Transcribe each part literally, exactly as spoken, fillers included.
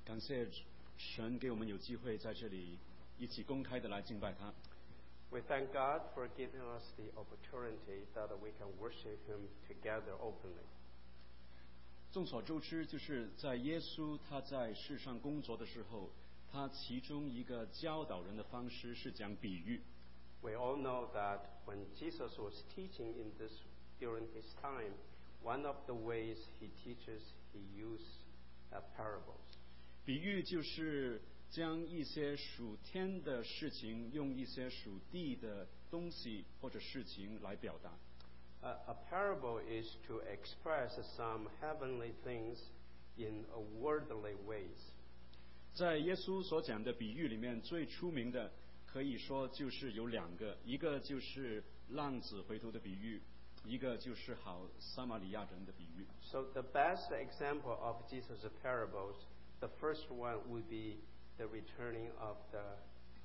感谢神给我们有机会在这里一起公开的来敬拜他。 We thank God for giving us the opportunity that we can worship Him together openly. 众所周知，就是在耶稣他在世上工作的时候，他其中一个教导人的方式是讲比喻。 We all know that when Jesus was teaching in this during his time, one of the ways he teaches, he used uh, parables. 比喻就是将一些属天的事情用一些属地的东西或者事情来表达。 A, a parable is to express some heavenly things in a worldly ways. 在耶稣所讲的比喻里面，最出名的可以说就是有两个，一个就是浪子回头的比喻，一个就是好撒玛利亚人的比喻。 So the best example of Jesus' parables, the first one would be the returning of the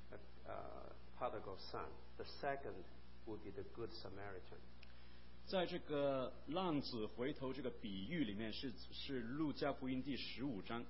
uh, prodigal son. The second would be the Good Samaritan. 在这个浪子回头这个比喻里面是，是路加福音第十五章。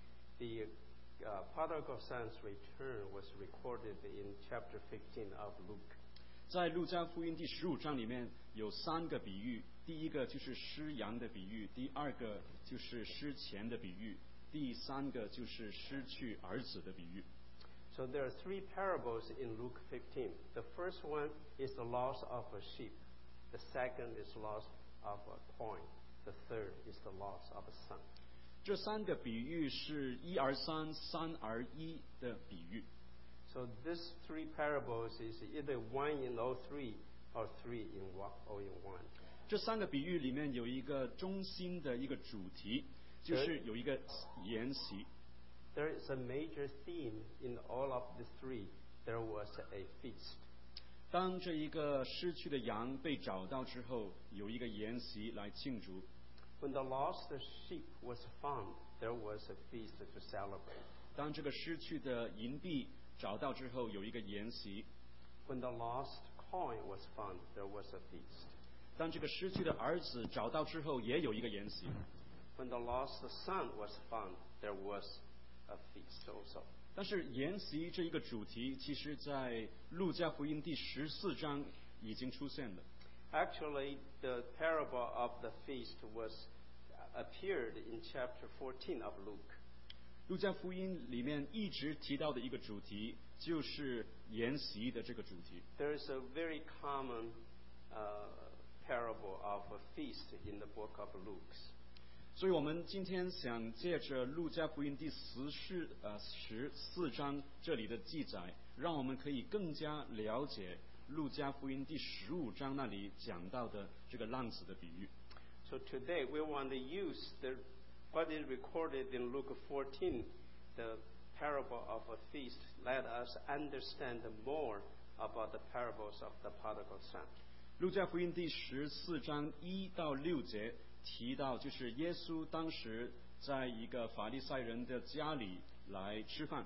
The uh, prodigal son's return was recorded in chapter fifteen of Luke. 在路加福音第十五章里面有三个比喻，第一个就是失羊的比喻，第二个就是失钱的比喻，第三个就是失去儿子的比喻。 So there are three parables in Luke fifteen. The first one is the loss of a sheep. The second is loss of a coin. The third is the loss of a son. 这三个比喻是一而三，三而一的比喻。 So these three parables is either one in all three or three in one, all in one. 这三个比喻里面有一个中心的一个主题，就是有一个筵席。 There is a major theme in all of the three. There was a feast. 当这一个失去的羊被找到之后，有一个筵席来庆祝。 When the lost sheep was found, there was a feast to celebrate. 当这个失去的银币找到之后，有一个筵席。 When the lost coin was found, there was a feast. 当这个失去的儿子找到之后，也有一个筵席。 When the lost son was found, there was a feast also. 但是筵席这一个主题，其实在路加福音第十四章已经出现了。 Actually, the parable of the feast was appeared in chapter fourteen of Luke. 路加福音里面一直提到的一个主题，就是筵席的这个主题。 There is a very common uh, parable of a feast in the book of Luke. 所以我们今天想借着路加福音第十四呃十四章这里的记载，让我们可以更加了解路加福音第十五章那里讲到的这个浪子的比喻。 So today we want to use the what is recorded in Luke fourteen, the parable of a feast. Let us understand more about the parables of the prodigal son. 路加福音第十四章一到六节提到，就是耶稣当时在一个法利赛人的家里来吃饭。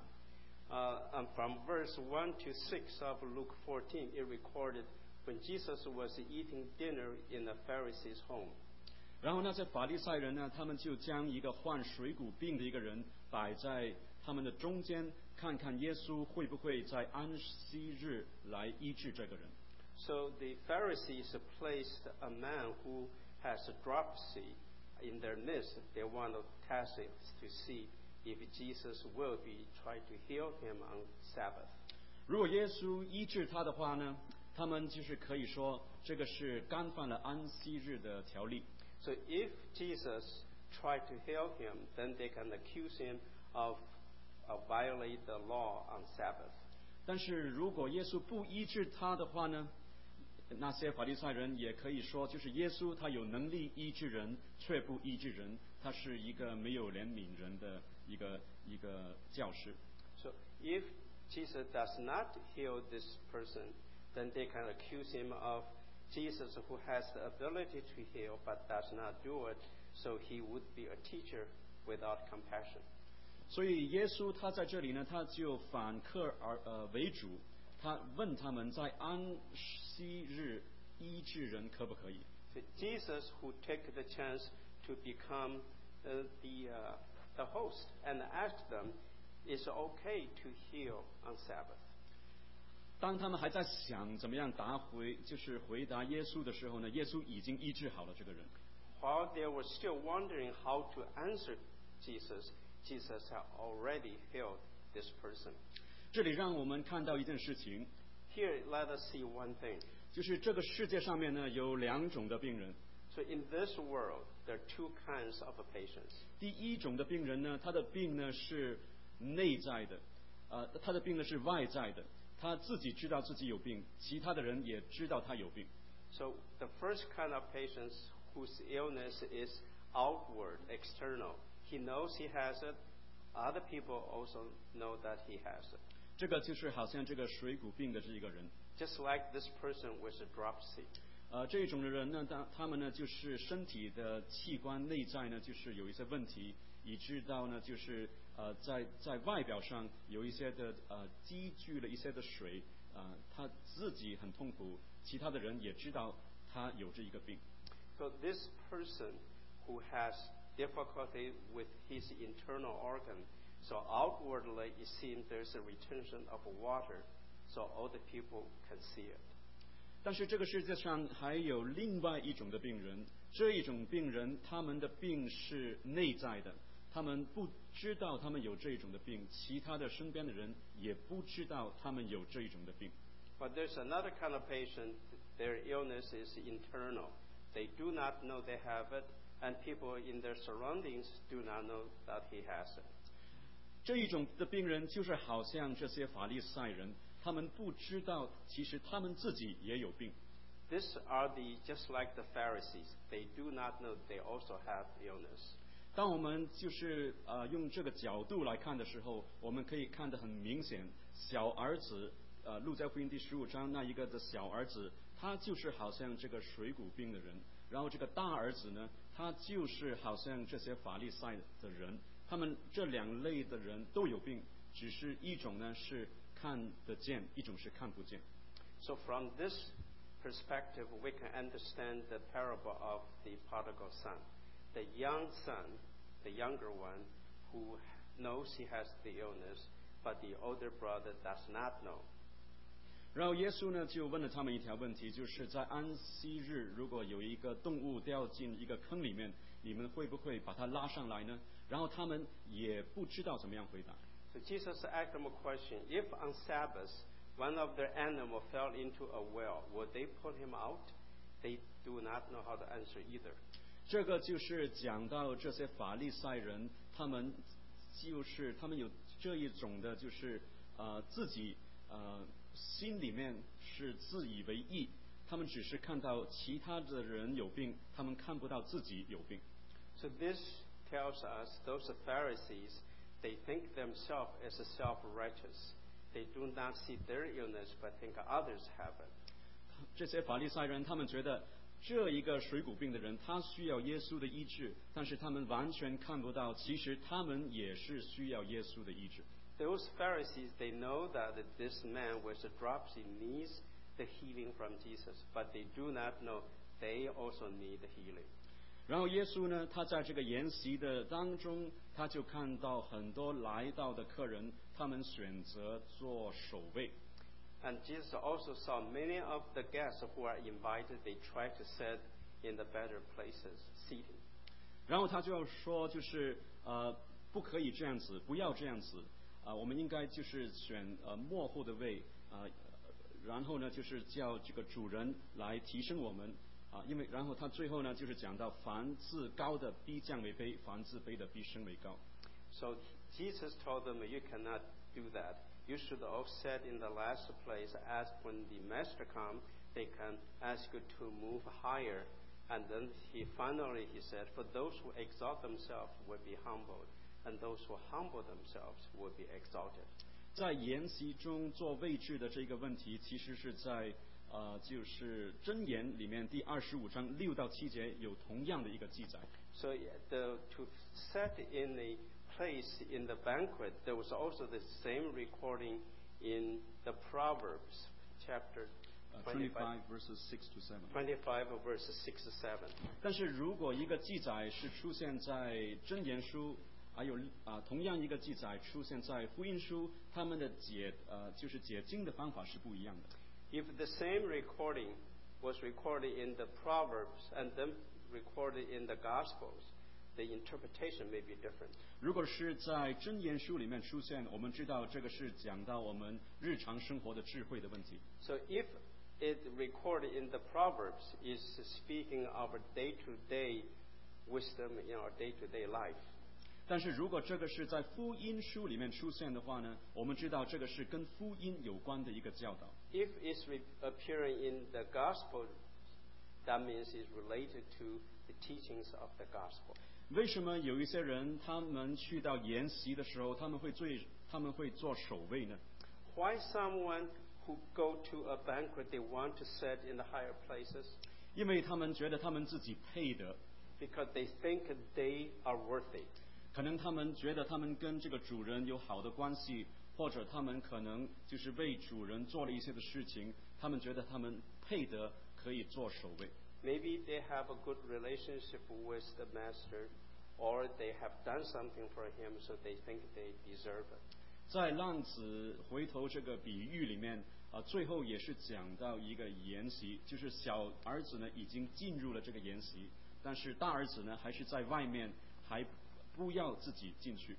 Uh, and from verse one to six of Luke fourteen, it recorded when Jesus was eating dinner in a Pharisee's home. 然后那些法利赛人呢，他们就将一个患水谷病的一个人摆在他们的中间，看看耶稣会不会在安息日来医治这个人。 So the Pharisees placed a man who has a dropsy in their midst. They want to test it to see if Jesus will be trying to heal him on Sabbath. 如果耶稣医治他的话呢，他们就是可以说这个是干犯了安息日的条例。 So if Jesus tried to heal him, then they can accuse him of, of violate the law on Sabbath. 但是如果耶稣不医治他的话呢，那些法利赛人也可以说，就是耶稣他有能力医治人，却不医治人，他是一个没有怜悯人的一个一个教师。 So if Jesus does not heal this person, then they can accuse him of Jesus who has the ability to heal but does not do it, so he would be a teacher without compassion. 所以耶稣他在这里呢，他就反客而呃为主，他问他们在安息日医治人可不可以？ So Jesus who took the chance to become uh, the uh, the host and asked them, "Is it okay to heal on Sabbath?" 当他们还在想怎么样答回，就是回答耶稣的时候呢，耶稣已经医治好了这个人。 While they were still wondering how to answer Jesus, Jesus had already healed this person. 这里让我们看到一件事情， Here, let us see one thing. 就是这个世界上面呢有两种的病人。 So in this world, there are two kinds of patients. 第一种的病人呢，他的病呢是内在的，呃，他的病呢是外在的，他自己知道自己有病，其他的人也知道他有病。 So the first kind of patients whose illness is outward, external. He knows he has it. Other people also know that he has it. 这个就是好像这个水谷病的这一个人。 Just like this person with a dropsy. 呃，这一种的人呢，他他们呢就是身体的器官内在呢就是有一些问题，以致到呢就是呃在在外表上有一些的呃积聚了一些的水，呃他自己很痛苦，其他的人也知道他有这一个病。 So this person who has difficulty with his internal organ, so outwardly it seems there's a retention of water, so all the people can see it. 但是这个世界上还有另外一种的病人，这一种病人他们的病是内在的，他们不知道他们有这一种的病，其他的身边的人也不知道他们有这一种的病。 But there's another kind of patient, their illness is internal. They do not know they have it, and people in their surroundings do not know that he has it. 这一种的病人就是好像这些法利赛人，他们不知道其实他们自己也有病。 These are the just like the Pharisees. They do not know they also have illness. 当我们就是呃用这个角度来看的时候，我们可以看得很明显，小儿子呃路加福音第十五章那一个的小儿子，他就是好像这个水谷病的人，然后这个大儿子呢，他就是好像这些法利赛的人，他们这两类的人都有病，只是一种呢是看得见，一种是看不见。 So from this perspective, we can understand the parable of the prodigal son. The young son, the younger one, who knows he has the illness, but the older brother does not know. 然后耶稣呢就问了他们一条问题，就是在安息日，如果有一个动物掉进一个坑里面，你们会不会把它拉上来呢？然后他们也不知道怎么样回答。 So Jesus asked them a question. If on Sabbath one of their animal fell into a well, would they put him out? They do not know how to answer either. 这个就是讲到这些法利赛人，他们就是他们有这一种的，就是呃自己呃心里面是自以为意，他们只是看到其他的人有病，他们看不到自己有病。 So this tells us those Pharisees, they think themselves as self-righteous. They do not see their illness, but think others have it. 这些法利赛人，他们觉得这一个水谷病的人，他需要耶稣的医治，但是他们完全看不到，其实他们也是需要耶稣的医治。 Those Pharisees, they know that this man with the dropsy needs the healing from Jesus, but they do not know they also need the healing. 然后耶稣呢，他在这个筵席的当中，他就看到很多来到的客人，他们选择做守卫。 And Jesus also saw many of the guests who are invited, they try to sit in the better places, seating. 然后他就要说，就是呃，不可以这样子，不要这样子啊、呃，我们应该就是选呃末后的位啊、呃，然后呢，就是叫这个主人来提升我们啊、呃，因为然后他最后呢，就是讲到凡自高的必降为卑，凡自卑的必升为高。 So Jesus told them, you cannot do that. You should all sit in the last place, as when the master comes, they can ask you to move higher. And then he finally he said, for those who exalt themselves will be humbled, and those who humble themselves will be exalted. 在筵席中做位置的这个问题，其实是在呃，就是箴言里面第二十五章六到七节有同样的一个记载。 So the, to sit in a place in the banquet, there was also the same recording in the Proverbs chapter twenty-five verses six to seven. twenty-five verses six to seven. 但是如果一个记载是出现在箴言书还有啊、同样一个记载出现在福音书，他们的解呃就是解经的方法是不一样的。 If the same recording was recorded in the Proverbs and then recorded in the Gospels, the interpretation may be different. 如果是在箴言书里面出现，我们知道这个是讲到我们日常生活的智慧的问题。 So if it recorded in the Proverbs is speaking of a day-to-day wisdom in our day-to-day life. 但是如果这个是在福音书里面出现的话呢，我们知道这个是跟福音有关的一个教导。 If it's re- appearing in the Gospel, that means it's related to the teachings of the Gospel. 为什么有一些人他们去到筵席的时候，他们会做他们会做守卫呢？ Why someone who go to a banquet, they want to sit in the higher places? 因为他们觉得他们自己配得， Because they think they are worthy. 可能他们觉得他们跟这个主人有好的关系，或者他们可能就是为主人做了一些的事情，他们觉得他们配得可以做守卫。 Maybe they have a good relationship with the master, or they have done something for him, so they think they deserve it. 在浪子回头这个比喻里面啊，最后也是讲到一个筵席，就是小儿子呢已经进入了这个筵席，但是大儿子呢还是在外面，还不要自己进去。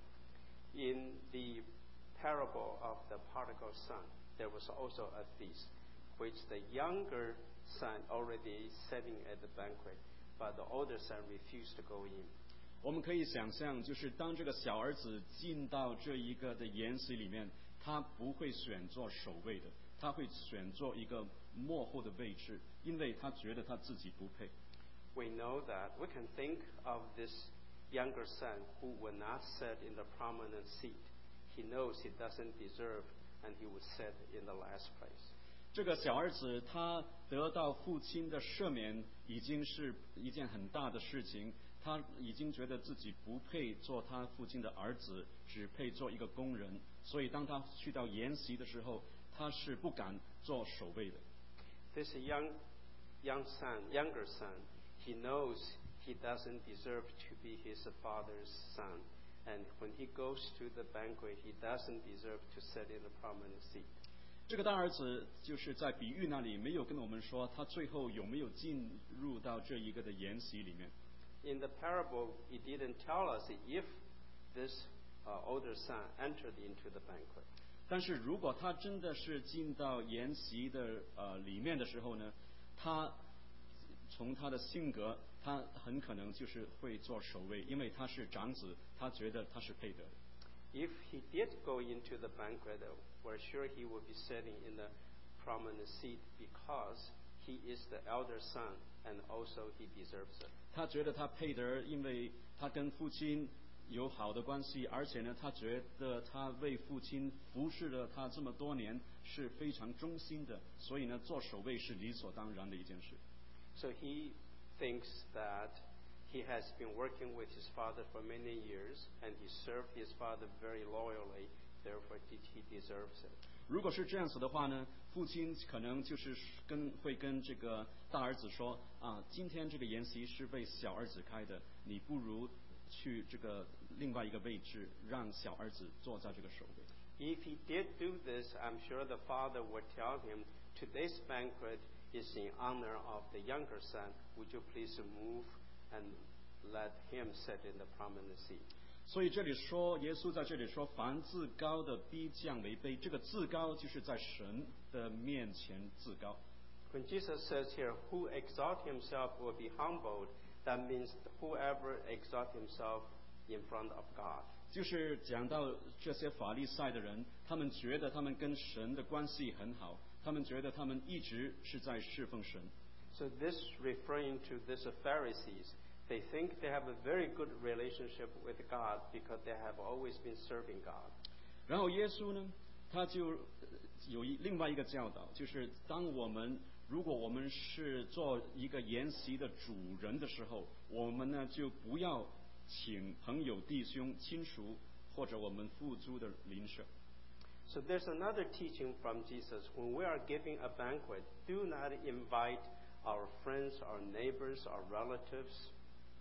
In the parable of the prodigal son, there was also a feast, which the younger son already sitting at the banquet, but the older son refused to go in. 我们可以想象，就是当这个小儿子进到这一个的筵席里面，他不会选做守卫的，他会选做一个幕后的位置，因为他觉得他自己不配。 We know that we can think of this younger son who will not sit in the prominent seat. He knows he doesn't deserve, and he would sit in the last place. 这个小儿子他得到父亲的赦免，已经是一件很大的事情。他已经觉得自己不配做他父亲的儿子，只配做一个工人。所以当他去到筵席的时候，他是不敢做守卫的。 This young, young son, younger son, he knows he doesn't deserve to be his father's son. And when he goes to the banquet, he doesn't deserve to sit in the prominent seat. 这个大儿子就是在比喻那里没有跟我们说他最后有没有进入到这一个的筵席里面。 In the parable, he didn't tell us if this uh, older son entered into the banquet. 但是如果他真的是进到筵席的呃里面的时候呢，他从他的性格，他很可能就是会做守卫，因为他是长子，他觉得他是配得的。 If he did go into the banquet, uh, we're sure he would be sitting in the prominent seat because he is the elder son and also he deserves it. 他觉得他配得，因为他跟父亲有好的关系，而且呢，他觉得他为父亲服侍了他这么多年是非常忠心的，所以呢，做守卫是理所当然的一件事。 So he thinks that he has been working with his father for many years and he served his father very loyally, therefore he he deserves it. 如果是这样子的话呢，父亲可能就是跟会跟这个大儿子说啊，今天这个筵席是为小儿子开的，你不如去这个另外一个位置，让小儿子坐在这个首位。 If he did do this, I'm sure the father would tell him, today's banquet is in honor of the younger son. Would you please move and let him sit in the prominent seat? 所以这里说，耶稣在这里说，凡自高的必降为卑。这个自高就是在神的面前自高。 When Jesus says here, who exalt himself will be humbled, that means whoever exalt himself in front of God. 就是讲到这些法利赛的人，他们觉得他们跟神的关系很好，他们觉得他们一直是在侍奉神。 So this referring to these Pharisees, they think they have a very good relationship with God because they have always been serving God. 然后耶稣呢，他就有一另外一个教导，就是当我们如果我们是做一个筵席的主人的时候，我们呢就不要请朋友、弟兄、亲属或者我们付租的邻舍。 So there's another teaching from Jesus. When we are giving a banquet, do not invite our friends, our neighbors, our relatives.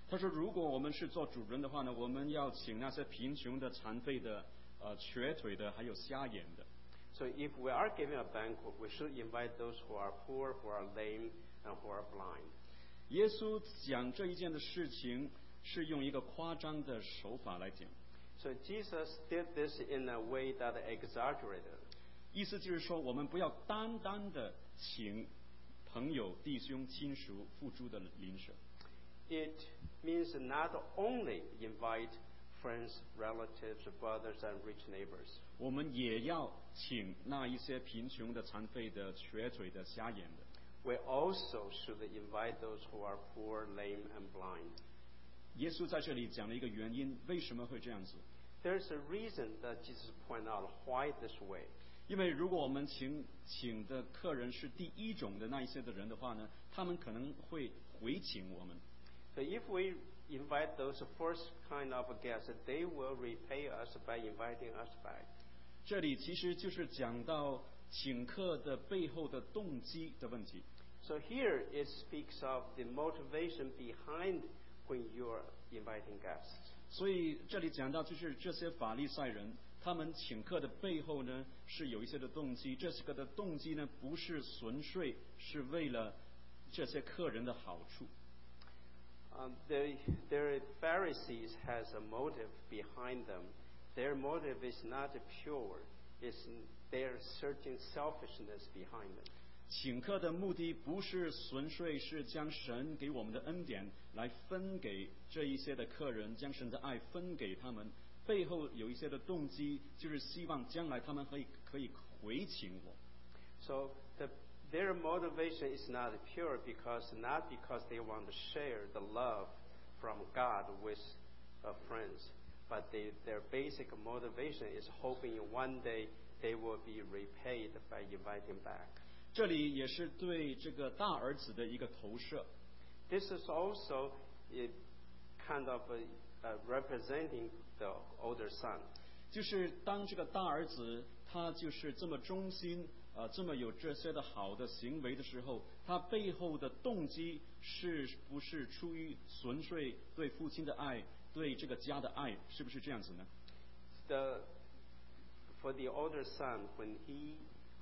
他说，如果我们是做主人的话呢，我们要请那些贫穷的、残废的、呃瘸腿的，还有瞎眼的。 So if we are giving a banquet, we should invite those who are poor, who are lame, and who are blind. 耶稣讲这一件的事情是用一个夸张的手法来讲， So Jesus did this in a way that exaggerated. 意思就是说，我们不要单单的请朋友、弟兄、亲属付诸的邻舍。 It means not only invite friends, relatives, brothers, and rich neighbors. 我们也要请那一些贫穷的、残废的、瘸腿的、瞎眼的。 We also should invite those who are poor, lame, and blind. 耶稣在这里讲了一个原因，为什么会这样子？ There's a reason that Jesus pointed out why this way. 因为如果我们请请的客人是第一种的那一些的人的话呢，他们可能会回请我们。 So if we invite those first kind of guests, they will repay us by inviting us back. 这里其实就是讲到请客的背后的动机的问题。 So here it speaks of the motivation behind when you're inviting guests. 所以这里讲到就是这些法利赛人，他们请客的背后呢是有一些的动机，这些个的动机呢不是纯粹是为了这些客人的好处。 Um, the, the Pharisees has a motive behind them. Their motive is not pure. It's there's certain selfishness behind them. 请客的目的不是纯粹是将神给我们的恩典来分给这一些的客人，将神的爱分给他们，背后有一些的动机，就是希望将来他们可以可以回请我。 So the, their motivation is not pure because not because they want to share the love from God with uh, friends, but they, their basic motivation is hoping one day they will be repaid by inviting back. 这里也是对这个大儿子的一个投射。 This is also a kind of a, uh, representing the older son. 就是当这个大儿子他就是这么忠心，呃，这么有这些的好的行为的时候，他背后的动机是不是出于纯粹对父亲的爱，对这个家的爱，是不是这样子呢？ The, for the older son, when he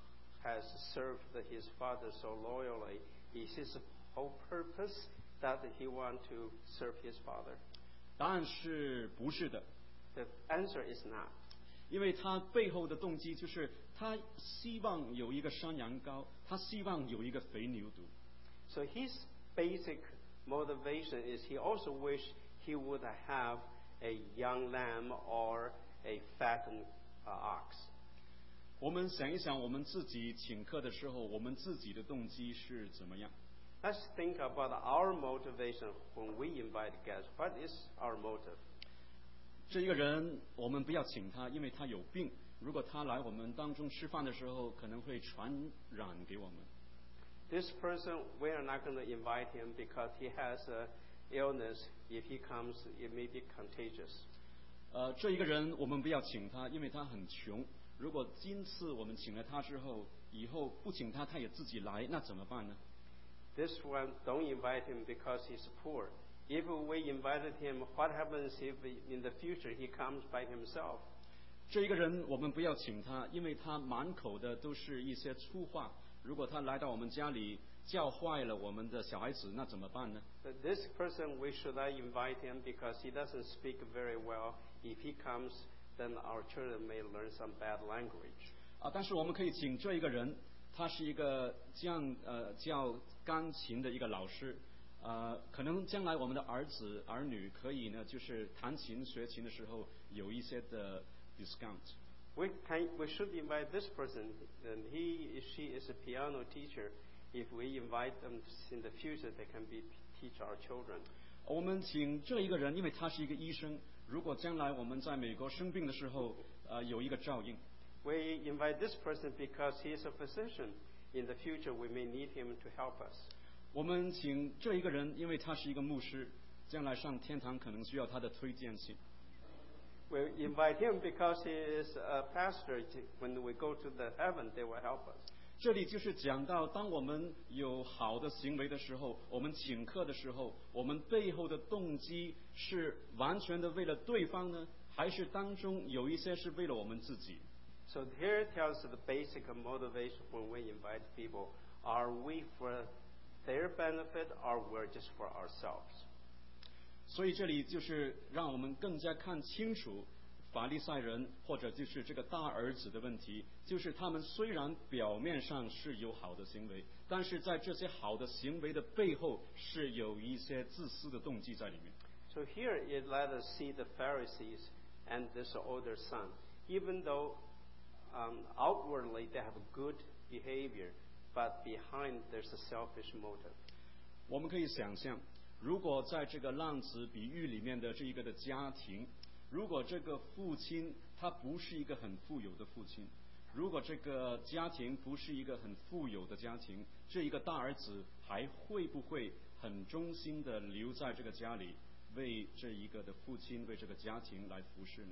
has served his father so loyally, is his whole purpose that he want to serve his father? 答案是不是的？ The answer is not. 因为他背后的动机就是他希望有一个山羊羔，他希望有一个肥牛犊。 So his basic motivation is he also wish he would have a young lamb or a fattened uh, ox. 我们想一想，我们自己请客的时候，我们自己的动机是怎么样？ Let's think about our motivation when we invite guests. What is our motive? 这一个人，我们不要请他，因为他有病。如果他来我们当中吃饭的时候，可能会传染给我们。 This person, we are not going to invite him because he has an illness. If he comes, it may be contagious. 呃，这一个人我们不要请他，因为他很穷。如果今次我们请了他之后，以后不请他，他也自己来，那怎么办呢？ This one, don't invite him because he's poor. If we invited him, what happens if in the future he comes by himself? 这一个人我们不要请他，因为他满口的都是一些粗话。如果他来到我们家里，教坏了我们的小孩子，那怎么办呢？ But this person, we should not invite him because he doesn't speak very well. If he comes, then our children may learn some bad language. 啊，但是我们可以请这一个人，他是一个教呃教钢琴的一个老师，呃，可能将来我们的儿子儿女可以呢，就是弹琴学琴的时候有一些的 discount。 We can, we should invite this person, and he, she is a piano teacher. If we invite them in the future, they can be teach our children. 我们请这一个人，因为他是一个医生，如果将来我们在美国生病的时候，呃，有一个照应。 We invite this person because he is a physician. In the future, we may need him to help us. 我们请这一个人，因为他是一个牧师，将来上天堂可能需要他的推荐信。 We invite him because he is a pastor. When we go to the heaven, they will help us. 这里就是讲到，当我们有好的行为的时候，我们请客的时候，我们背后的动机是完全的为了对方呢，还是当中有一些是为了我们自己？ So here it tells the basic motivation when we invite people. Are we for their benefit or we're just for ourselves? 所以这里就是让我们更加看清楚法利赛人或者就是这个大儿子的问题，就是他们虽然表面上是有好的行为，但是在这些好的行为的背后是有一些自私的动机在里面。 So here it let us see the Pharisees and this older son. Even though um, outwardly they have good behavior, but behind there's a selfish motive. 我们可以想象，如果在这个浪子比喻里面的这一个的家庭，如果这个父亲他不是一个很富有的父亲，如果这个家庭不是一个很富有的家庭，这一个大儿子还会不会很忠心的留在这个家里，为这一个的父亲，为这个家庭来服侍呢？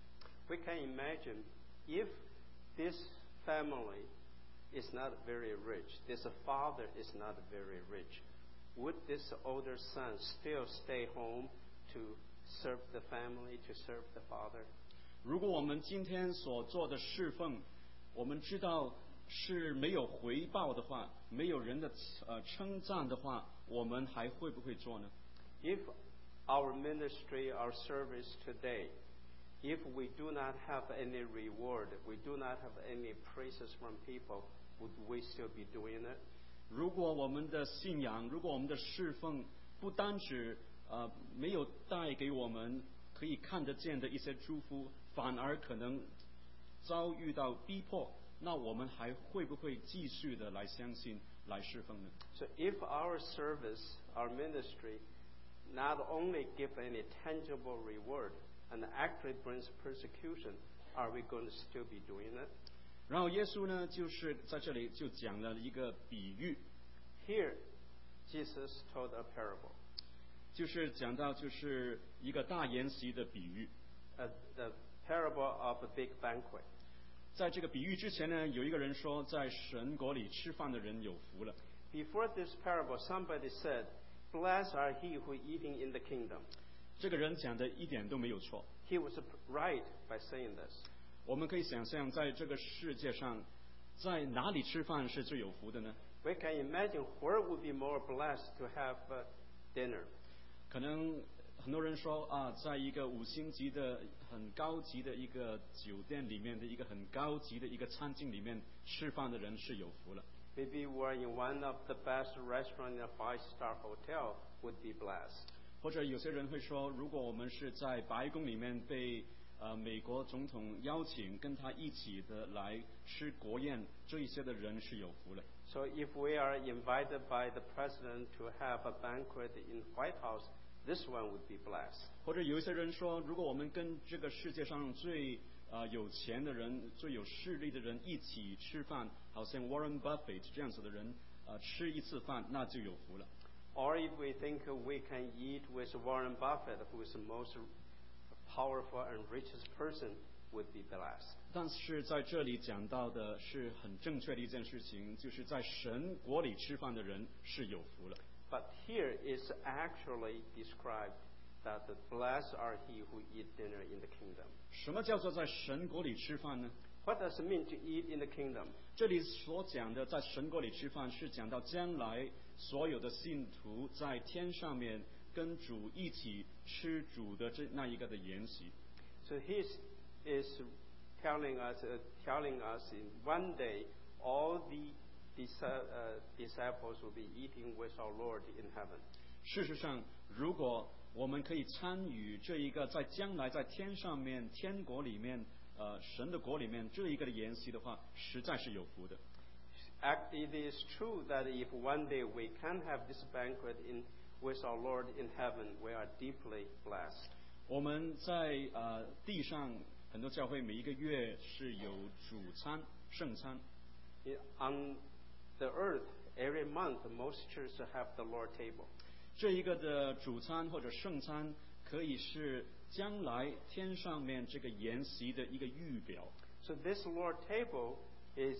We can imagine if this family is not very rich, this father is not very rich, would this older son still stay home to serve the family, to serve the father? 如果我们今天所做的侍奉，我们知道是没有回报的话，没有人的呃称赞的话，我们还会不会做呢？ If our ministry, our service today, if we do not have any reward, we do not have any praises from people, would we still be doing it? 如果我们的信仰，如果我们的侍奉不单指呃没有带给我们可以看得见的一些祝福，反而可能遭遇到逼迫，那我们还会不会继续的来相信、来侍奉呢？ So if our service, our ministry, not only give any tangible reward and actually brings persecution, are we going to still be doing it? 然后耶稣呢，就是在这里就讲了一个比喻， Here, Jesus told a parable. 就是讲到就是一个大筵席的比喻。 Uh, the parable of a big banquet. 在这个比喻之前呢，有一个人说，在神国里吃饭的人有福了。 Before this parable, somebody said, "Blessed are he who eating in the kingdom." 这个人讲的一点都没有错。 He was right by saying this. 我们可以想象，在这个世界上，在哪里吃饭是最有福的呢？ We can imagine where would be more blessed to have uh, dinner. 可能很多人说啊，在一个五星级的很高级的一个酒店里面的一个很高级的一个餐厅里面吃饭的人是有福了。 Maybe we're in one of the best restaurants in a five-star hotel would be blessed. 或者有些人会说，如果我们是在白宫里面被呃美国总统邀请跟他一起的来吃国宴，这一些的人是有福了。 So if we are invited by the president to have a banquet in White House, this one would be blessed. 或者有一些人说，如果我们跟这个世界上最呃有钱的人、最有势力的人一起吃饭，好像 Warren Buffett 这样子的人，呃吃一次饭那就有福了。 Or if we think we can eat with Warren Buffett, who is the most powerful and richest person, would be blessed. 但是在这里讲到的是很正确的一件事情，就是在神国里吃饭的人是有福了。 But here is actually described that the blessed are he who eat dinner in the kingdom. 什么叫做在神国里吃饭呢？ What does it mean to eat in the kingdom? 这里所讲的在神国里吃饭，是讲到将来所有的信徒在天上面跟主一起吃主的这那一个的筵席。 So he is telling us, uh, telling us in one day all the disi- uh, disciples will be eating with our Lord in heaven. 事实上，如果我们可以参与这一个在将来在天上面天国里面，呃，神的国里面这一个的筵席的话，实在是有福的。 Act- It is true that if one day we can have this banquet in, with our Lord in heaven, we are deeply blessed. 我们在呃地上很多教会每一个月是有主餐、圣餐。 In- On the earth, every month, most churches have the Lord table. 这一个的主餐或者圣餐，可以是将来天上面这个筵席的一个预表。 So this Lord table is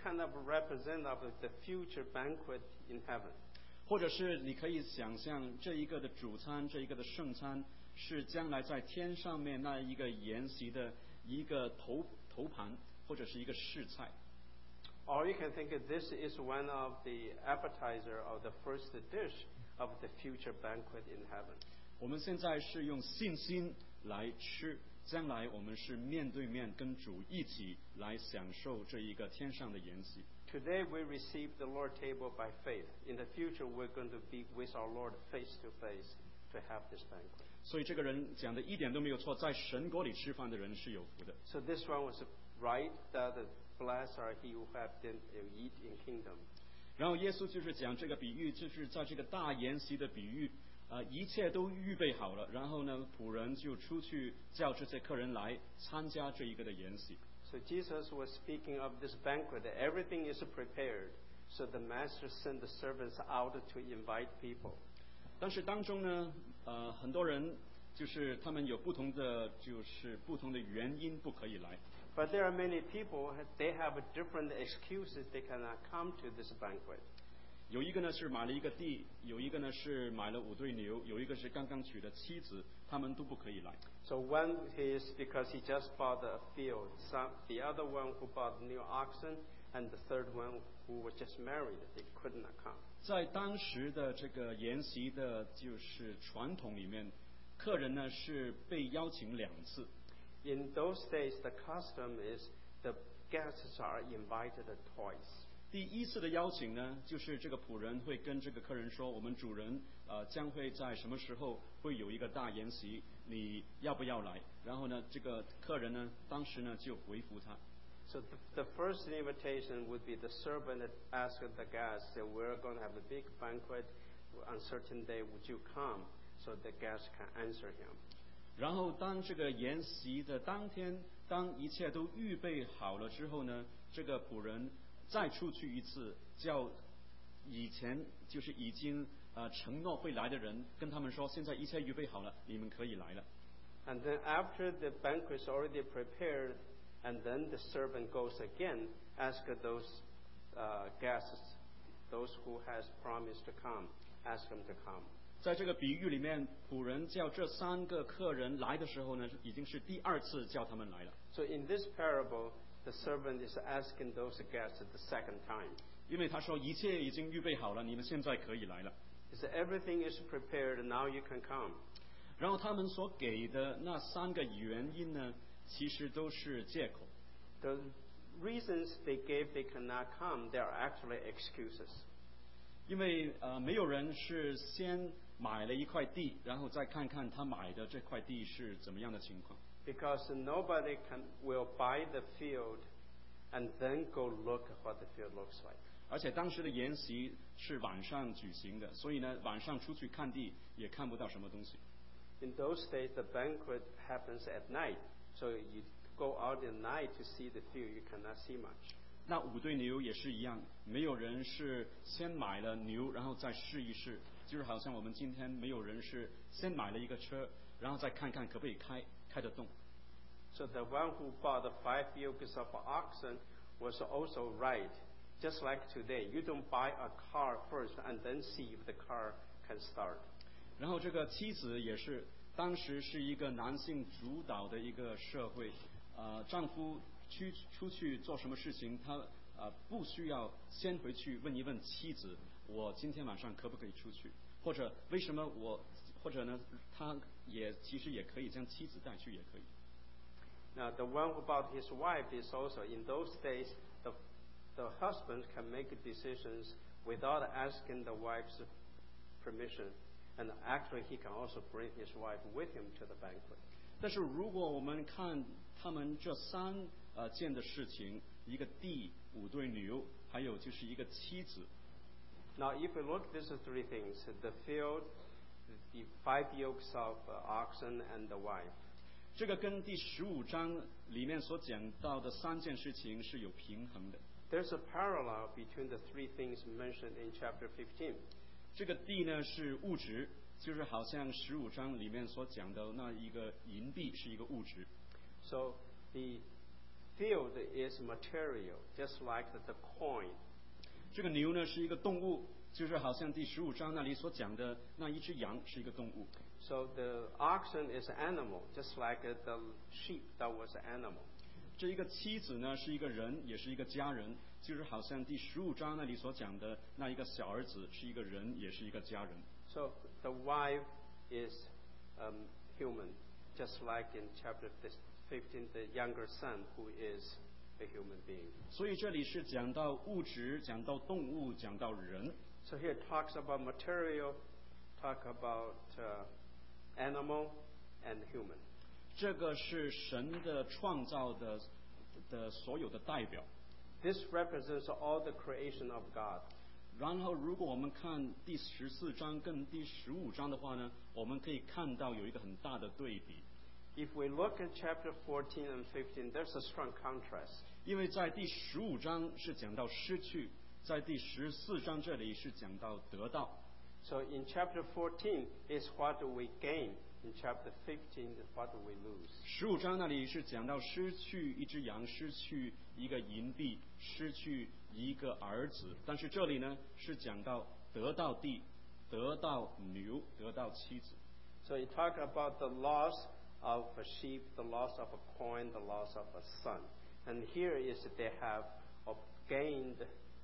kind of represent of the future banquet in heaven. 或者是你可以想象这一个的主餐，这一个的圣餐，是将来在天上面那一个筵席的一个头头盘，或者是一个试菜。 Or you can think that this is one of the appetizer of the first dish of the future banquet in heaven. 我们现在是用信心来吃，将来我们是面对面跟主一起来享受这一个天上的筵席。 Today we receive the Lord's table by faith. In the future we're going to be with our Lord face to face to have this banquet. 所以这个人讲的一点都没有错，在神国里吃饭的人是有福的。 So this one was right that blessed are he who have been eat in kingdom. 然后耶稣就是讲这个比喻，就是在这个大筵席的比喻，呃，一切都预备好了，然后呢，仆人就出去叫这些客人来参加这一个的筵席。 So Jesus was speaking of this banquet. Everything is prepared. So the master sent the servants out to invite people. 但是当中呢，呃，很多人就是他们有不同的，就是不同的原因不可以来。 But there are many people, they have different excuses they cannot come to this banquet. 有一个呢是买了一个地，有一个呢是买了五对牛，有一个是刚刚娶的妻子，他们都不可以来。 So one is because he just bought a field. Some, the other one who bought new oxen, and the third one who was just married. They could not come. 在当时的这个筵席的，就是传统里面，客人呢是被邀请两次。 In those days, the custom is the guests are invited twice. 第一次的邀请呢，就是这个仆人会跟这个客人说，我们主人呃将会在什么时候会有一个大筵席，你要不要来？然后呢，这个客人呢，当时呢就回复他。 So the, the first invitation would be the servant that asked the guests, "We're going to have a big banquet on certain day. Would you come?" So the guest can answer him. 然后当这个筵席的当天，当一切都预备好了之后呢，这个仆人再出去一次，叫以前就是已经呃承诺会来的人，跟他们说，现在一切预备好了，你们可以来了。 And then after the banquet is already prepared, and then the servant goes again, ask those uh, guests, those who has promised to come, ask them to come. 在这个比喻里面，仆人叫这三个客人来的时候呢，已经是第二次叫他们来了。 So in this parable, the servant is asking those guests the second time. 因为他说一切已经预备好了，你们现在可以来了。 He said, everything is prepared, now you can come. 然后他们所给的那三个原因呢，其实都是借口。 The reasons they gave they cannot come, they are actually excuses. 因为呃，没有人是先买了一块地，然后再看看他买的这块地是怎么样的情况。 Because nobody can, will buy the field and then go look at what the field looks like. 而且当时的筵席是晚上举行的，所以呢，晚上出去看地也看不到什么东西。 In those days, the banquet happens at night. So you go out at night to see the field, you cannot see much. 那五对牛也是一样，没有人是先买了牛，然后再试一试，就是好像我们今天没有人是先买了一个车，然后再看看可不可以开，开得动。 So the one who bought the five yokes of oxen was also right. Just like today, you don't buy a car first and then see if the car can start. 然后这个妻子也是，当时是一个男性主导的一个社会，呃，丈夫去出去做什么事情，他呃不需要先回去问一问妻子，我今天晚上可不可以出去，或者为什么我，或者呢，他也其实也可以将妻子带去，也可以。 Now, the one who bought his wife is also, in those days, the, the husband can make decisions without asking the wife's permission. And actually, he can also bring his wife with him to the banquet. 但是如果我们看他们这三呃件的事情，一个地、五对牛，还有就是一个妻子。 Now, if we look at these three things, the field, the five yokes of uh, oxen, and the wife. 这个跟第十五章里面所讲到的三件事情是有平衡的。 There's a parallel between the three things mentioned in chapter fifteen. 这个地呢是物质，就是好像十五章里面所讲的那一个银币是一个物质。 So the field is material, just like the coin. 这个牛呢是一个动物，就是好像第十五章那里所讲的那一只羊是一个动物。 So the oxen is an animal, just like the sheep that was an animal. 这一个妻子呢是一个人，也是一个家人，就是好像第十五章那里所讲的那一个小儿子是一个人，也是一个家人。 So the wife is um, human, just like in chapter fifteen, the younger son who is a human being. 所以这里是讲到物质，讲到动物，讲到人。 So here it talks about material, talk about uh, animal and human. 这个是神的创造的的所有的代表。 This represents all the creation of God. 然后，如果我们看第十四章跟第十五章的话呢，我们可以看到有一个很大的对比。 If we look at chapter fourteen and fifteen, there's a strong contrast. 因为在第十五章是讲到失去，在第十四章这里是讲到得到。 So in chapter fourteen is what we gain. In chapter fifteen is what we lose. 十五章那里是讲到失去一只羊，失去一个银币，失去一个儿子。但是这里呢是讲到得到地，得到牛，得到妻子。 So you talk about the loss of a sheep, the loss of a coin, the loss of a son. And here is that they have gained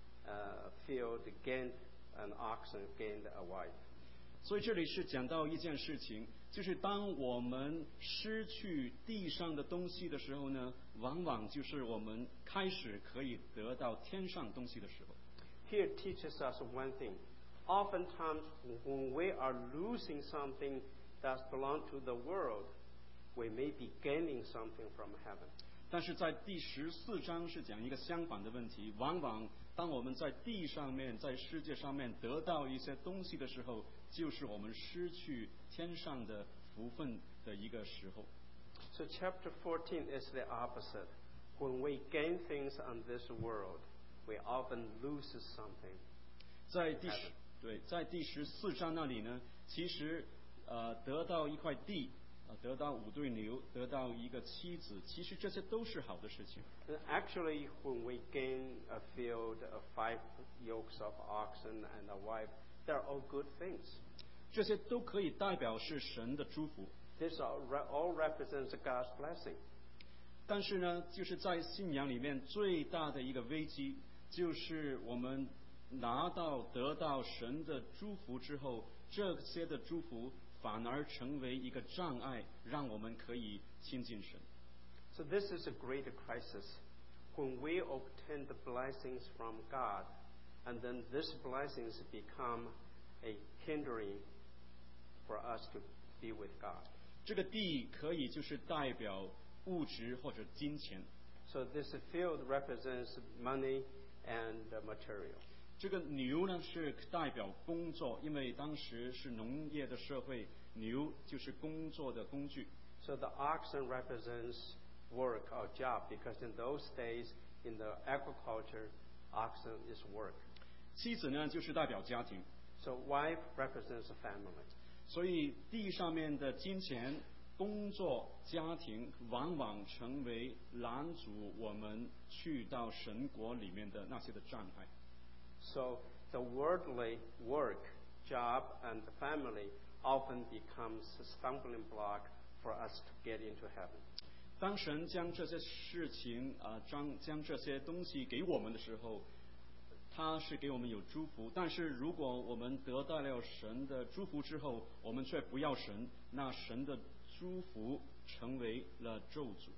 a field, gained an oxen, gained a wife. 所以这里是讲到一件事情，就是当我们失去地上的东西的时候呢，往往就是我们开始可以得到天上东西的时候。 Here teaches us one thing. Oftentimes when we are losing something that belongs to the world, we may be gaining something from heaven. 但是在第十四章是讲一个相反的问题，往往当我们在地上面，在世界上面得到一些东西的时候，就是我们失去天上的福分的一个时候。 So chapter fourteen is the opposite. When we gain things on this world, we often lose something. 在第十对，在第十四章那里呢，其实呃得到一块地。得到五对牛，得到一个妻子，其实这些都是好的事情。 Actually, when we gain a field of five yokes of oxen and a wife, they're all good things. 这些都可以代表是神的祝福。 This all, all represents God's blessing. 但是呢，就是在信仰里面最大的一个危机，就是我们拿到得到神的祝福之后，这些的祝福反而成为一个障碍，让我们可以亲近神。 So this is a great crisis. When we obtain the blessings from God, and then these blessings become a hindering for us to be with God. 这个地可以就是代表物质或者金钱。 So this field represents money and material. 这个牛呢是代表工作，因为当时是农业的社会，牛就是工作的工具。 So the oxen represents work or job, because in those days in the agriculture, oxen is work. 妻子呢就是代表家庭。 So wife represents a family. 所以地上面的金钱、工作、家庭，往往成为拦阻我们去到神国里面的那些的障碍。 So the worldly work, job, and the family often becomes a stumbling block for us to get into heaven. 当神将这些事情啊，将将这些东西给我们的时候，他是给我们有祝福。但是如果我们得到了神的祝福之后，我们却不要神，那神的祝福成为了咒诅。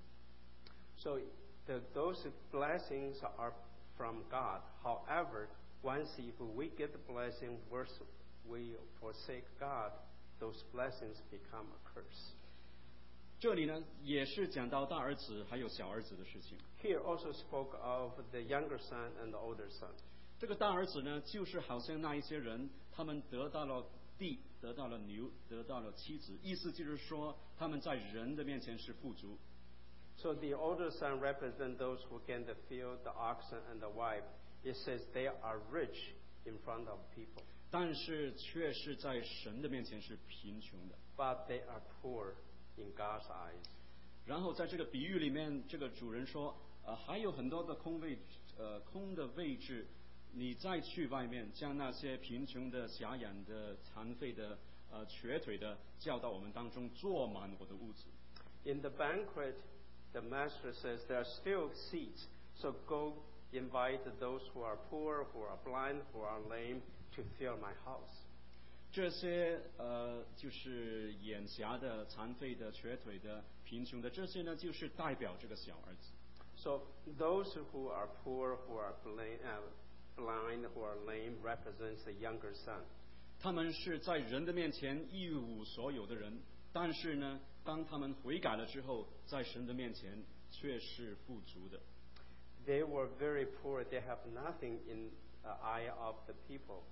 So the, those blessings are from God. However, once if we get the blessing, worse we forsake God, those blessings become a curse. 这里呢，也是讲到大儿子还有小儿子的事情。 Here also spoke of the younger son and the older son. 这个大儿子呢，就是好像那一些人，他们得到了地，得到了牛，得到了妻子，意思就是说，他们在人的面前是富足。 So the older son represents those who gain the field, the oxen, and the wife. It says they are rich in front of people. 但是却是在神的面前是贫穷的。 But they are poor in God's eyes. 然后在这个比喻里面，这个主人说， 呃，还有很多的空位，呃，空的位置，你再去外面将那些贫穷的、瞎眼的、残废的、呃瘸腿的叫到我们当中，坐满我的屋子。 In the banquet, the master says there are still seats, so go invite those who are poor, who are blind, who are lame to fill my house. 这些呃，就是眼瞎的、残废的、瘸腿的、贫穷的，这些呢，就是代表这个小儿子。 So those who are poor, who are blind, uh, blind, who are lame, represents the younger son. 他们是在人的面前一无所有的人，但是呢，当他们悔改了之后，在神的面前却是富足的。 They were very poor. They have nothing in the eye of the people.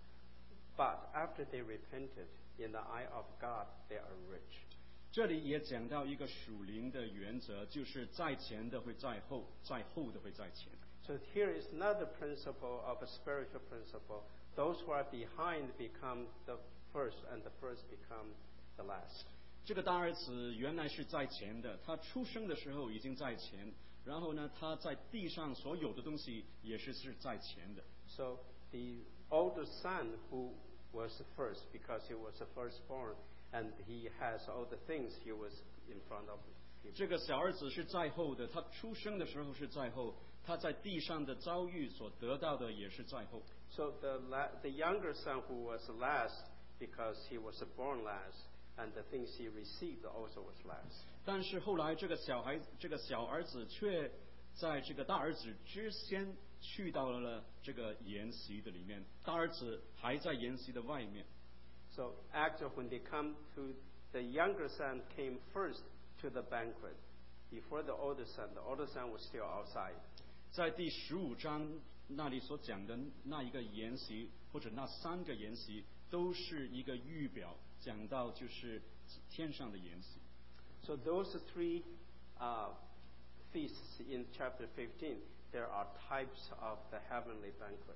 But after they repented, in the eye of God, they are rich. 这里也讲到一个属灵的原则，就是在前的会在后，在后的会在前。 So here is another principle of a spiritual principle. Those who are behind become the first, and the first become the last. 这个大儿子原来是在前的，他出生的时候已经在前，然后呢，他在地上所有的东西也是是在前的。 So the older son who was first because he was the firstborn, and he has all the things, he was in front of people. 这个小儿子是在后的，他出生的时候是在后，他在地上的遭遇所得到的也是在后。 So the la- the younger son who was last because he was born last, and the things he received also was last. 但是后来这个小孩，这个小儿子却在这个大儿子之先去到了这个筵席的里面，大儿子还在筵席的外面。 So actually, when they come to the younger son came first to the banquet before the older son. The older son was still outside. 在第十五章那里所讲的那一个筵席，或者那三个筵席，都是一个预表，讲到就是天上的筵席。 So those three uh, feasts in chapter fifteen, there are types of the heavenly banquet.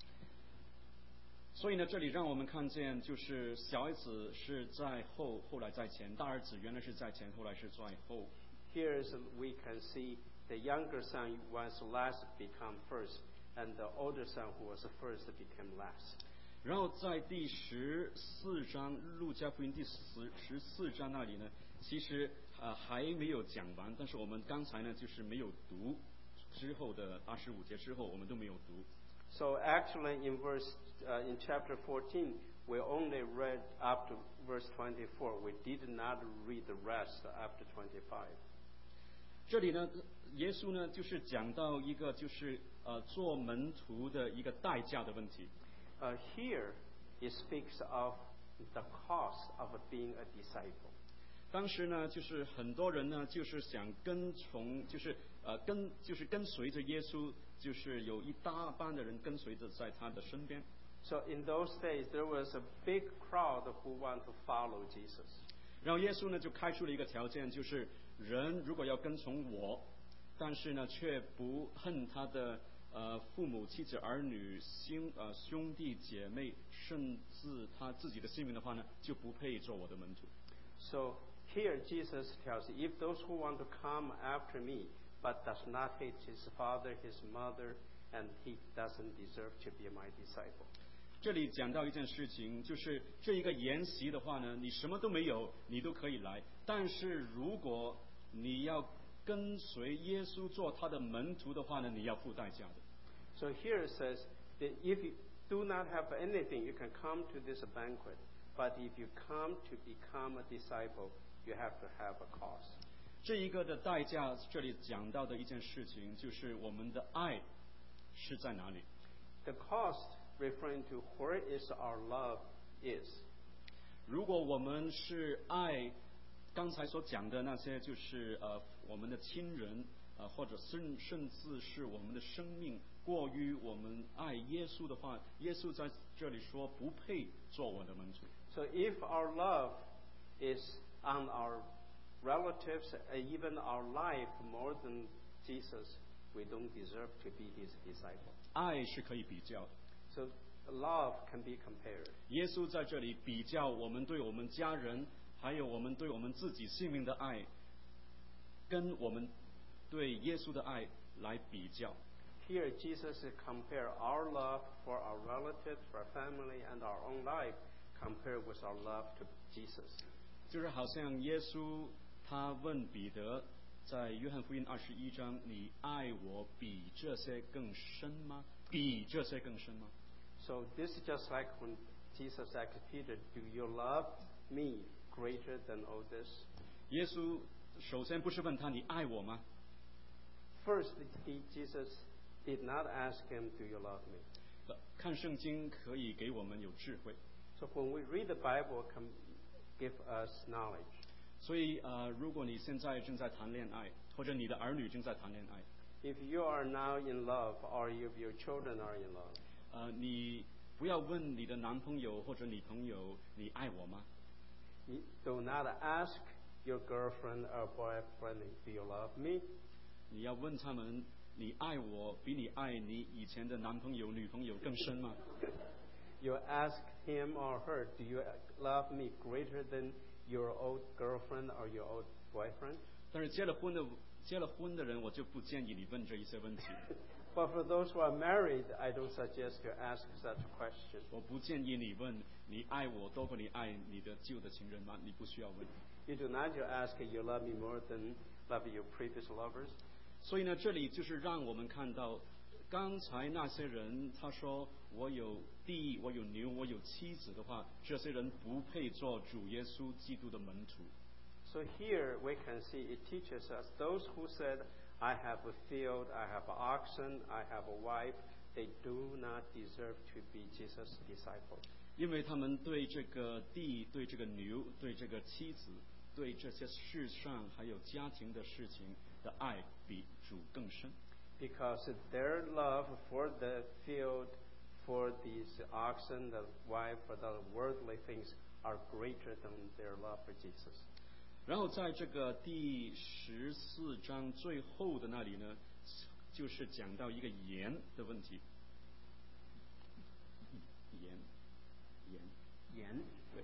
所以呢，这里让我们看见，就是小儿子是在后，后来在前；大儿子原来是在前，后来是在后。 Here is we can see the younger son was last become first, and the older son who was first became last. 然后在第十四章《路加福音》第十十四章那里呢，其实呃还没有讲完，但是我们刚才呢就是没有读之后的二十五节之后，我们都没有读。 So actually, in verse uh, in chapter fourteen, we only read up to verse twenty-four. We did not read the rest after twenty-five. 这里呢，耶稣呢就是讲到一个就是呃做门徒的一个代价的问题。 Uh, here, it speaks of the cost of being a disciple. 当时呢，就是很多人呢，就是想跟从，就是呃跟，就是跟随着耶稣，就是有一大班的人跟随着在他的身边。 So in those days, there was a big crowd who want to follow Jesus. 然后耶稣呢就开出了一个条件，就是人如果要跟从我，但是呢却不恨他的呃父母、妻子、儿女、兄呃兄弟姐妹，甚至他自己的性命的话呢，就不配做我的门徒。 So here Jesus tells, if those who want to come after me, but does not hate his father, his mother, and he doesn't deserve to be my disciple. 这里讲到一件事情，就是这一个筵席的话呢，你什么都没有，你都可以来。但是如果你要跟随耶稣做他的门徒的话呢，你要付代价的。 So here it says that if you do not have anything, you can come to this banquet. But if you come to become a disciple, you have to have a cost. 这一个的代价，这里讲到的一件事情，就是我们的爱是在哪里？ The cost referring to where is our love is. 如果我们是爱刚才所讲的那些，就是呃我们的亲人，呃或者甚甚至是我们的生命，过于我们爱耶稣的话，耶稣在这里说不配做我的门徒。 So if our love is on our relatives, uh, even our life more than Jesus, we don't deserve to be his disciple. 爱是可以比较的。 So love can be compared. 耶稣在这里比较我们对我们家人，还有我们对我们自己性命的爱，跟我们对耶稣的爱来比较。 Here, Jesus compare our love for our relatives, for our family, and our own life, compared with our love to Jesus. 就是好像耶稣他问彼得，在约翰福音二十一章，你爱我比这些更深吗？比这些更深吗？ So this is just like when Jesus asked Peter, "Do you love me greater than all this?" 耶稣首先不是问他你爱我吗？ First, he, Jesus did not ask him, "Do you love me?" 看圣经可以给我们有智慧， So when we read the Bible, it can give us knowledge. 所以呃，如果你现在正在谈恋爱，或者你的儿女正在谈恋爱， If you are now in love, or if your children are in love, 呃，你不要问你的男朋友或者女朋友你爱我吗？ you do not ask your girlfriend or boyfriend, "Do you love me?" 你要问他们，你爱我比你爱你以前的男朋友、女朋友更深吗？ You ask him or her, "Do you love me greater than your old girlfriend or your old boyfriend?" 但是结了婚的结了婚的人，我就不建议你问这一些问题。 But for those who are married, I don't suggest you ask such a question. 我不建议你问你爱我多过你爱你的旧的情人吗？你不需要问。 You do not ask, "You love me more than love your previous lovers?" 所以呢，这里就是让我们看到，刚才那些人他说我有地，我有牛，我有妻子的话，这些人不配做主耶稣基督的门徒。 So here we can see it teaches us those who said, "I have a field, I have oxen, I have a wife," they do not deserve to be Jesus' disciples. 因为他们对这个地、对这个牛、对这个妻子、对这些世上还有家庭的事情的爱比主更深。 Because their love for the field, for these oxen, the wife, for the worldly things are greater than their love for Jesus. 然后在这个第十四章最后的那里呢，就是讲到一个盐的问题。盐，盐， 盐。 对。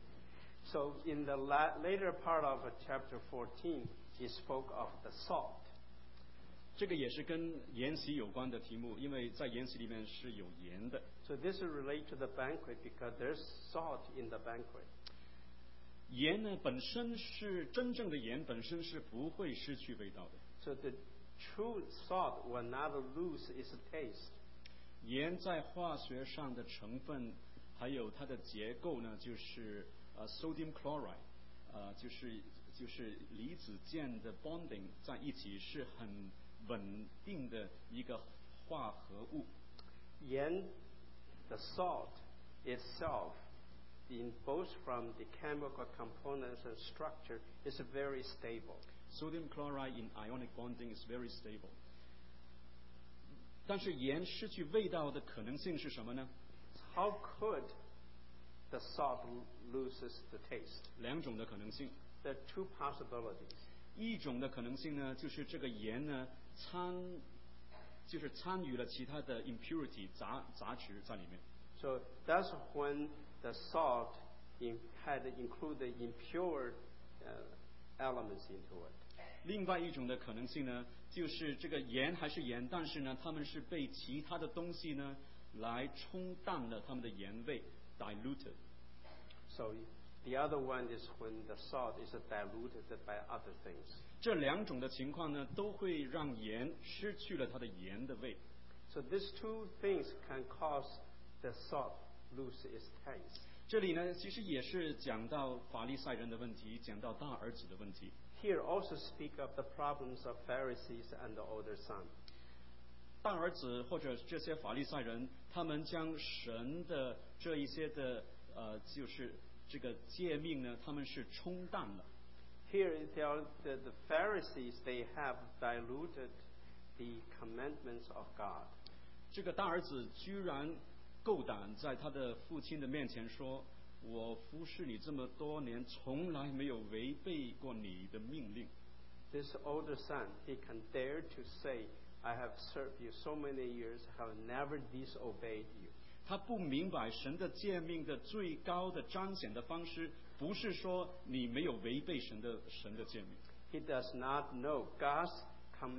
So in the la- later part of chapter fourteen, he spoke of the salt. 这个也是跟筵席有关的题目，因为在筵席里面是有盐的。 So this is related to the banquet because there's salt in the banquet. 盐呢本身是真正的盐，本身是不会失去味道的。 So the true salt will not lose its taste. 盐在化学上的成分，还有它的结构呢，就是呃 sodium chloride， 呃就是就是离子键的 bonding 在一起是很稳定的一个化合物。 Yen, the salt itself, in both from the chemical components and structure, is very stable. Sodium chloride in ionic bonding is very stable. 但是盐失去味道的可能性是什么呢？ How could the salt loses the taste? 两种的可能性。 There are two possibilities. 一种的可能性呢，就是这个盐呢参，就是参与了其他的 impurity 杂杂质在里面。 So that's when the salt in, had included impure uh, elements into it. 另外一种的可能性呢，就是这个盐还是盐，但是呢，它们是被其他的东西呢来冲淡了它们的盐味 ，diluted。 So the other one is when the salt is diluted by other things. 这两种的情况呢，都会让盐失去了它的盐的味。 So these two things can cause the salt lose its taste. 这里呢，其实也是讲到法利赛人的问题，讲到大儿子的问题。 Here also speak of the problems of Pharisees and the older son. 大儿子或者这些法利赛人，他们将神的这一些的呃，就是这个诫命呢，他们是冲淡了。 Here they are, the, the Pharisees, they have diluted the commandments of God. 这个大儿子居然够胆在他的父亲的面前说：“我服侍你这么多年，从来没有违背过你的命令。” This older son, he can dare to say, "I have served you so many years, have never disobeyed you." 他不明白神的诫命的最高的彰显的方式，不是说你没有违背神的神的诫命。 He does not know God's command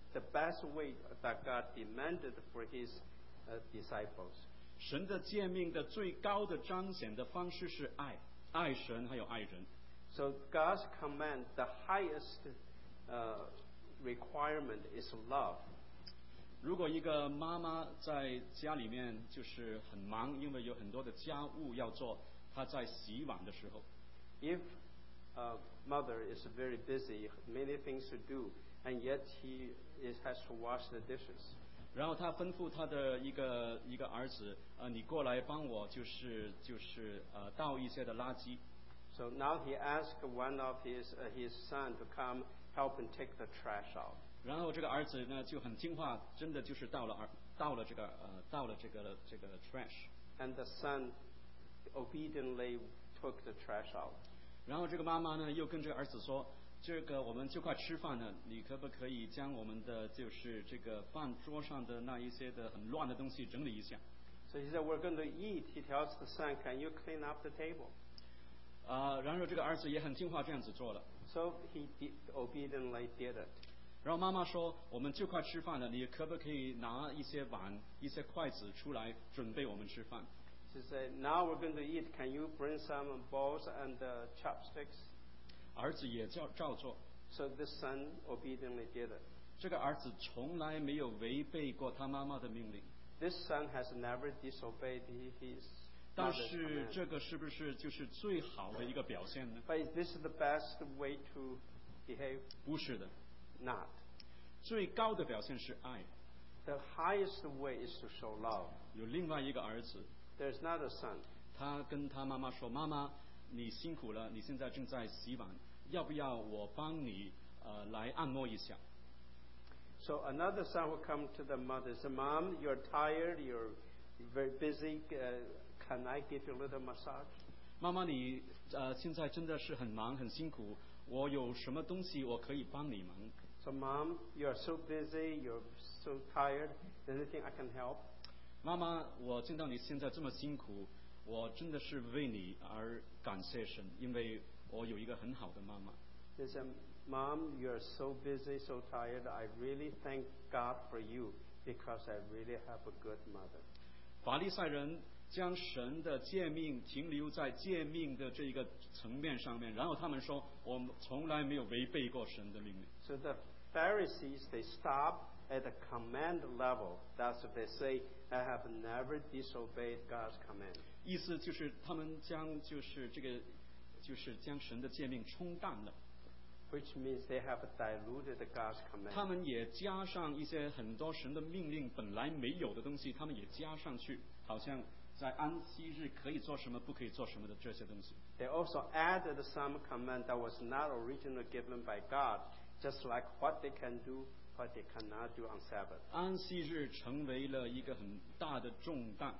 the best way that God demanded for His uh, disciples. 神的诫命的最高的彰显的方式是爱，爱神还有爱人。 So God's command, the highest uh, requirement is love. 如果一个妈妈在家里面就是很忙，因为有很多的家务要做，她在洗碗的时候， If a mother is very busy, many things to do, and yet he is, has to wash the dishes. 然后她吩咐她的一个一个儿子，呃，你过来帮我，就是就是呃倒一些的垃圾。 So now he asked one of his uh, his son to come help and take the trash out. 然后这个儿子呢就很听话，真的就是倒了儿倒了这个呃倒了这个这个 trash。 And the son obediently took the trash out. 然后这个妈妈呢又跟这个儿子说，这个我们就快吃饭了，你可不可以将我们的就是这个饭桌上的那一些的很乱的东西整理一下？ So he said, "We're going to eat." He tells the son, "Can you clean up the table?" 啊、然后这个儿子也很听话，这样子做了。 So he did, obediently did it. 然后妈妈说，我们就快吃饭了，你可不可以拿一些碗、一些筷子出来，准备我们吃饭？ She said, "Now we're going to eat. Can you bring some bowls and uh, chopsticks?" 儿子也照照做。 So this son obediently did it. 这个儿子从来没有违背过他妈妈的命令。 This son has never disobeyed his 但 mother's 是 command. 这个是不是就是最好的一个表现呢？ But is this the best way to behave? 不是的， Not. 最高的表现是爱。 The highest way is to show love. 有另外一个儿子， There's not a son. 他跟他妈妈说：“妈妈，你辛苦了，你现在正在洗碗，要不要我帮你呃来按摩一下？” So another son will come to the mother and say, "Mom, you're tired, you're very busy. Uh, can I give you a little massage?" 妈妈，你呃现在真的是很忙很辛苦，我有什么东西我可以帮你忙？ So, Mom, you're so busy, you're so tired. Anything I can help? 妈妈，我见到你现在这么辛苦，我真的是为你而感谢神，因为我有一个很好的妈妈。 They say, "Mom, you're so busy, so tired. I really thank God for you because I really have a good mother." 法利赛人将神的诫命停留在诫命的这一个层面上面，然后他们说我们从来没有违背过神的命令。 So the Pharisees, they stop at the command level. That's what they say, "I have never disobeyed God's command." 意思就是他们将就是这个就是将神的诫命冲淡了， Which means they have diluted God's 他 command. 们也加上一些很多神的命令本来没有的东西，他们也加上去，好像在安息日可以做什么，不可以做什么的这些东西。 They also added some command that was not originally given by God, just like what they can do, what they cannot do on Sabbath. 安息日成为了一个很大的重担，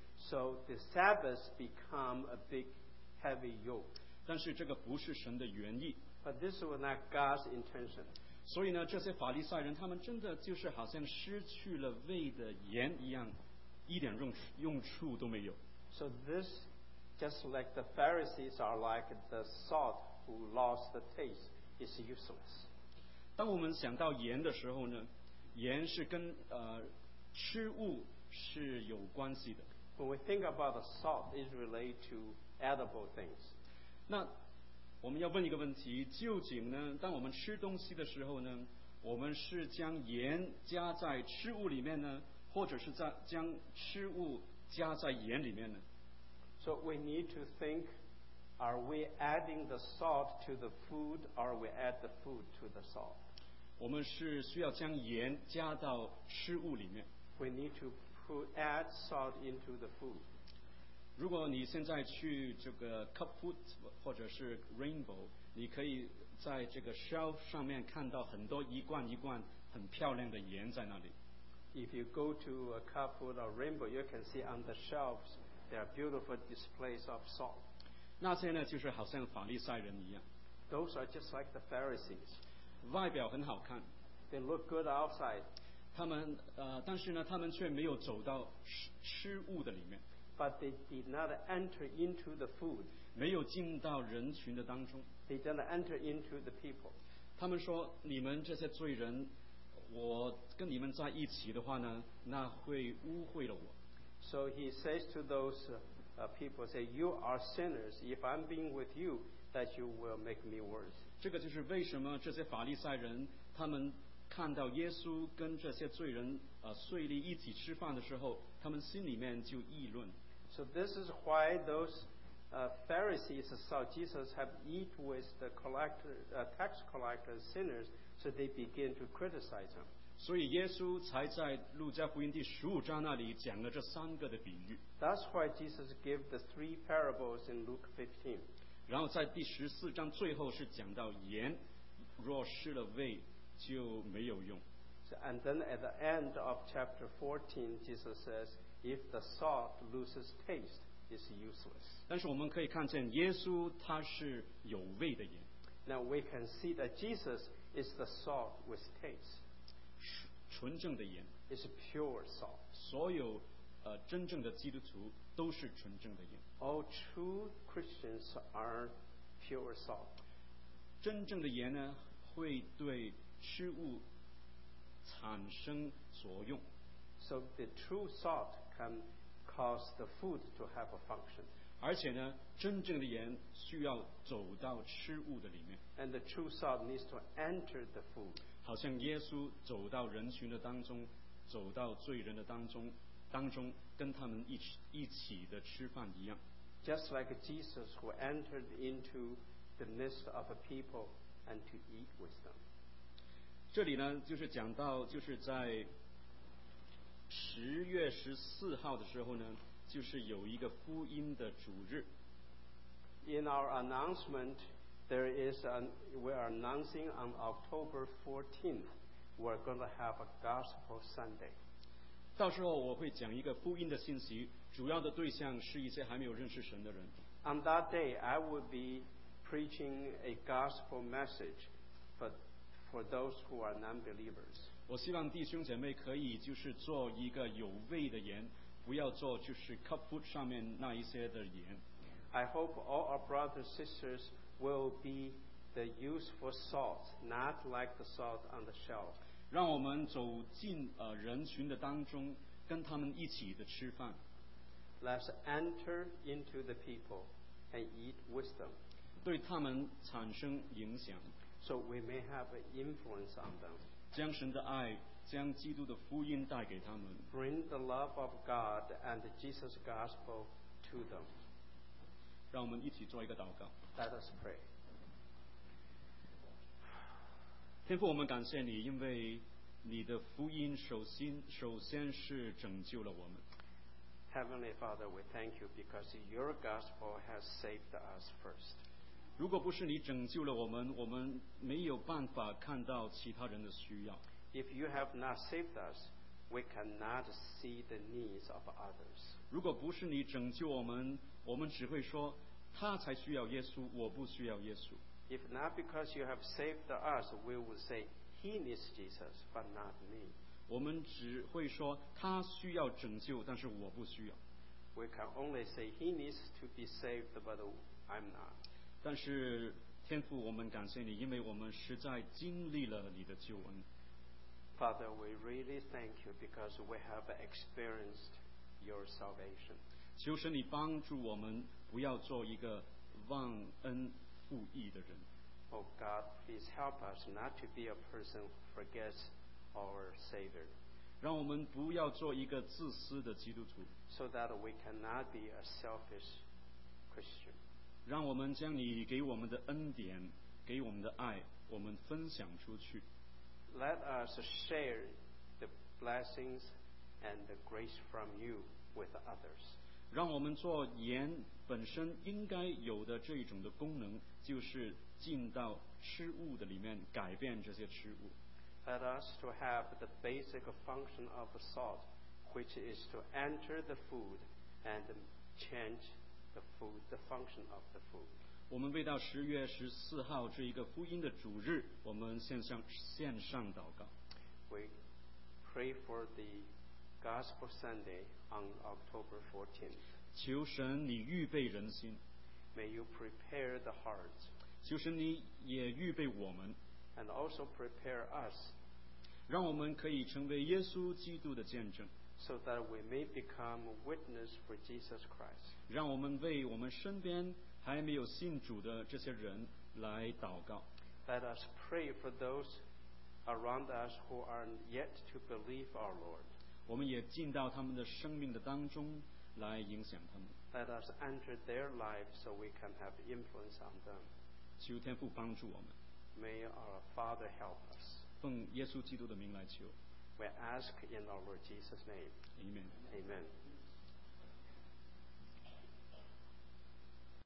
So the Sabbath become a big, heavy yoke. 但是这个不是神的原意。 But this was not God's intention. 所以呢，这些法利赛人他们真的就是好像失去了味的盐一样，一点用处用处都没有。 So this, just like the Pharisees are like the salt who lost the taste, is useless. 当我们想到盐的时候呢，盐是跟呃吃物是有关系的。 When we think about the salt, it's related to edible things. 那我们要问一个问题：究竟呢，当我们吃东西的时候呢，我们是将盐加在吃物里面呢，或者是在将吃物加在盐里面呢？ So we need to think, are we adding the salt to the food, or we add the food to the salt? 我们是需要将盐加到吃物里面。 We need to put, add salt into the food. 如果你现在去这个 Cup Food 或者是 Rainbow， 你可以在这个 shelf 上面看到很多一罐一罐很漂亮的盐在那里。 If you go to a Cup Food or Rainbow, you can see on the shelves there are beautiful displays of salt. 那些呢，就是好像法利赛人一样， Those are just like the Pharisees. 外表很好看， They look good outside, 他们呃，但是呢，他们却没有走到吃吃物的里面， but they did not enter into the food. 没有进到人群的当中。 They didn't enter into the people. 他们说：“你们这些罪人， 我跟你们在一起的话呢，那会污秽了我。 So he says to those uh, uh, people, say, you are sinners. If I'm being with you, that you will make me worse. 这个就是为什么这些法利赛人他们看到耶稣跟这些罪人呃税吏一起吃饭的时候，他们心里面就议论。 So this is why those uh, Pharisees saw Jesus have eat with the collector, uh, tax collectors, sinners, so they begin to criticize him. 所以耶稣才在路加福音第十五章那里讲了这三个的比喻。 That's why Jesus gave the three parables in Luke fifteen. 然后在第十四章最后是讲到盐若失了味就没有用。 So, and then at the end of chapter fourteen, Jesus says, if the salt loses taste, it's useless. 但是我们可以看见耶稣他是有味的盐， Now we can see that Jesus is the salt with taste. 纯正的盐。 It's pure salt. 所有呃真正的基督徒都是纯正的盐。 All true Christians are pure salt. 真正的盐呢，会对吃物产生作用。 So the true salt can cause the food to have a function. 而且呢，真正的盐需要走到吃物的里面， And the true salt needs to enter the food. 好像耶稣走到人群的当中，走到罪人的当中，当中跟他们一起一起的吃饭一样。 Just like Jesus who entered into the midst of a people and to eat with them. 这里呢，就是讲到，就是在十月十四号的时候呢，就是有一个福音的主日。 In our announcement, there is an, we are announcing on October fourteenth, we're going to have a Gospel Sunday. 到时候我会讲一个福音的信息，主要的对象是一些还没有认识神的人。 On that day, I will be preaching a gospel message for, for those who are non-believers. 我希望弟兄姐妹可以就是做一个有味的盐，不要做就是 cup food 上面那一些的盐。 I hope all our brothers and sisters will be the useful salt, not like the salt on the shelf. 让我们走进呃人群的当中，跟他们一起的吃饭， Let's enter into the people and eat with them, 对他们产生影响， so we may have an influence on them. 将神的爱、将基督的福音带给他们。 Bring the love of God and Jesus' gospel to them. 让我们一起做一个祷告。 Let us pray. 天父，我们感谢你，因为你的福音首先首先是拯救了我们。 Heavenly Father, we thank you because your gospel has saved us first. 如果不是你拯救了我们，我们没有办法看到其他人的需要。 If you have not saved us, we cannot see the needs of others. 如果不是你拯救我们，我们只会说他才需要耶稣，我不需要耶稣。 If not because you have saved us, we would say, he needs Jesus, but not me. 我们只会说他需要拯救，但是我不需要。 We can only say he needs to be saved, but I'm not. 但是天父，我们感谢你，因为我们实在经历了你的救恩。 Father, we really thank you because we have experienced your salvation. 求神你帮助我们，不要做一个忘恩负义的人。 Oh God, please help us not to be a person who forgets our Savior, 让我们不要做一个自私的基督徒， so that we cannot be a selfish Christian. 让我们将你给我们的恩典、给我们的爱，我们分享出去。 Let us share the blessings and the grace from you with others. 让我们做盐本身应该有的这种的功能，就是进到吃物的里面，改变这些吃物。 Let us to have the basic function of salt, which is to enter the food and change the food, the function of the food. 我们为到十月十四号这一个福音的主日，我们线上线上祷告。 We pray for the Gospel Sunday on October fourteenth. 求神你预备人心， May you prepare the hearts 求神你也预备我们， and also prepare us 让我们可以成为耶稣基督的见证， so that we may become witness for Jesus Christ. 让我们为我们身边还没有信主的这些人来祷告。 Let us pray for those around us who are yet to believe our Lord. 我们也进到他们的生命的当中来影响他们。 Let us enter their lives so we can have influence on them. 求天父帮助我们， May our Father help us. 奉耶稣基督的名来求。 We ask in our Lord Jesus' name. Amen. Amen.